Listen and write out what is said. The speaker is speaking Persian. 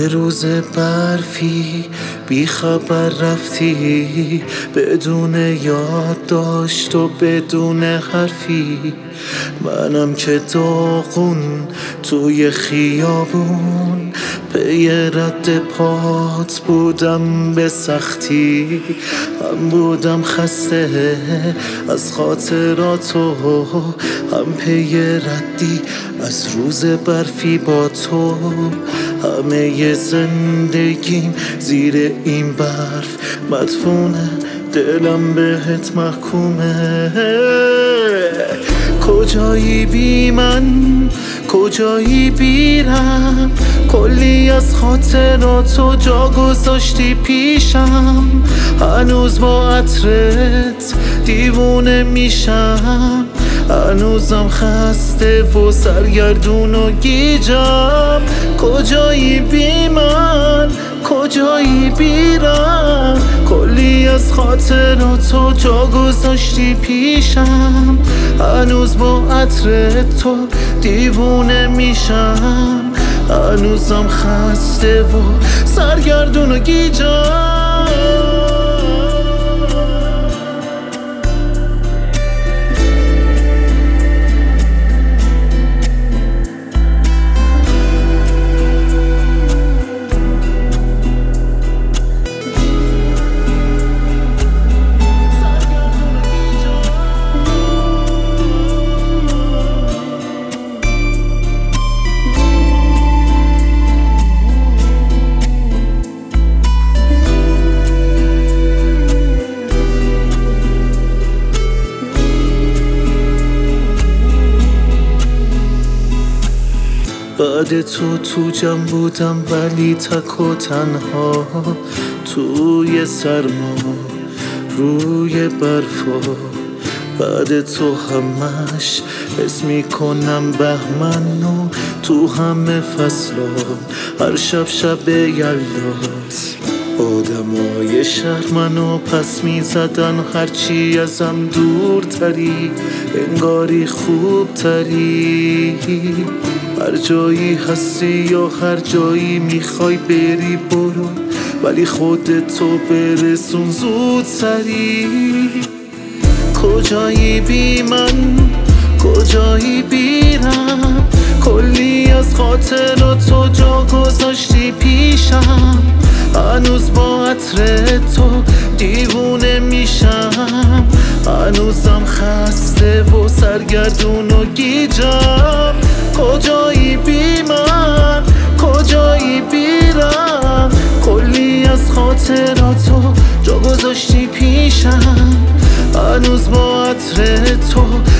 یه روز برفی بی خبر رفتی، بدون یادداشت و بدون حرفی. منم که داغون توی خیابون پی رد پات بودم به سختی. هم بودم خسته از خاطراتو، هم پی ردی از روز برفی با تو. همه زندگیم زیر این برف مدفونه، دلم بهت محکومه. کجایی بی من، کجایی بیرم، کلی از خاطراتو جا گذاشتی پیشم. هنوز با عطرت دیوونه میشم، هنوزم خسته و سرگردون و گیجم. کجایی بی من، کجایی بیرم، کلی از خاطراتو جا گذاشتی پیشم. هنوز با عطر تو دیوونه میشم، هنوزم خسته و سرگردون و گیجم. بعد تو جمع بودم ولی تک و تنها، توی سرما روی برفا. بعد تو همش حس میکنم بهمن و تو همه فصلا هر شب یلداست. آدمای شهر منو پس میزدن، هرچی ازم دورتری انگاری خوبتری. هر جایی هستی یا هر جایی میخوای بری برو، ولی خودتو برسون زود سری. کجایی بی من، کجایی بیرم، کلی از خاطراتو جا گذاشتی پیشم. هنوز با عطر تو دیوونه میشم، هنوزم خسته و سرگردون و گیجم. کجایی بی من، کجایی بیرم، کلی از خاطراتو جا گذاشتی پیشم. هنوز با عطر تو